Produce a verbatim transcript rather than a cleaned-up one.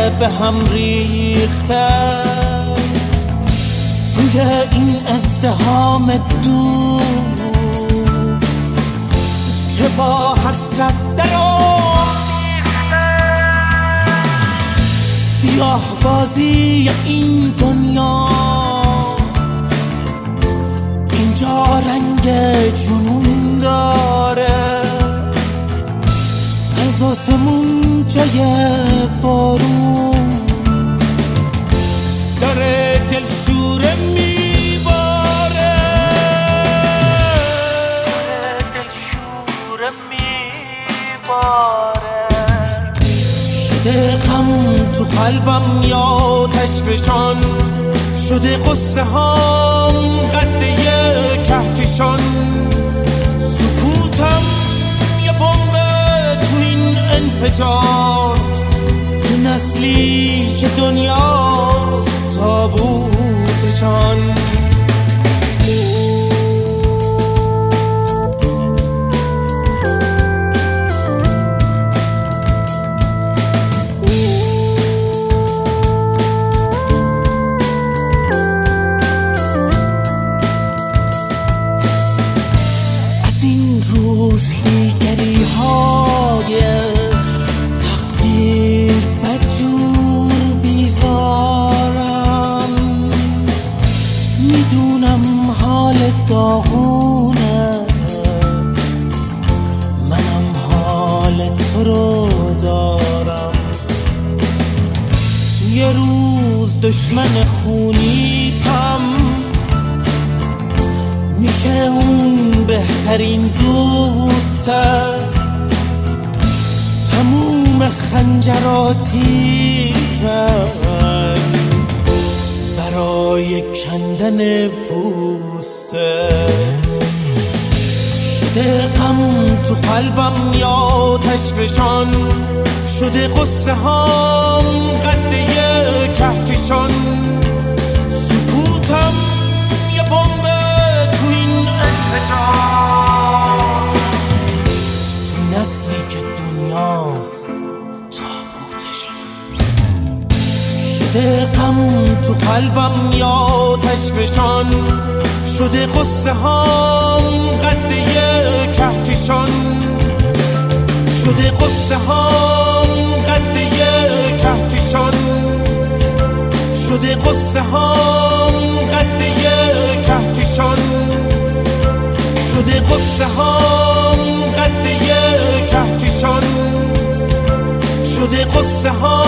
به هم ریخته توی این ازدحام دور که با حسرت در سیاه بازی این دنیا اینجا رنگ جنون داره از آسمون جای بارون داره دلشوره میباره دلشوره میباره شده غم تو قلبم یا تشویشان شده قصه هام قده کهکشان سکوتم یه بمب تو این انفجار تو نسلی که دنیاست تابوتشان روزهیگری های تقدیر بجور بیزارم میدونم حال داغونه منم حال تو رو دارم یه روز دشمن خونیتم میشه اون بهترین دوستت تموم خنجراتی زن برای کندن پوستت شده غم تو قلبم یا تشویشان شده قصه هام قده کهکشان سکوتم یه بمب تو این انفجار تو نسلی که دنیاست تابوتشان شده غم تو قلبم یا تشویشان شده قصه هام قده کهکشان شده قصه هام قده کهکشان شده قصه هام قده کهکشان شده قصه هام قده کهکشان شده قصه هام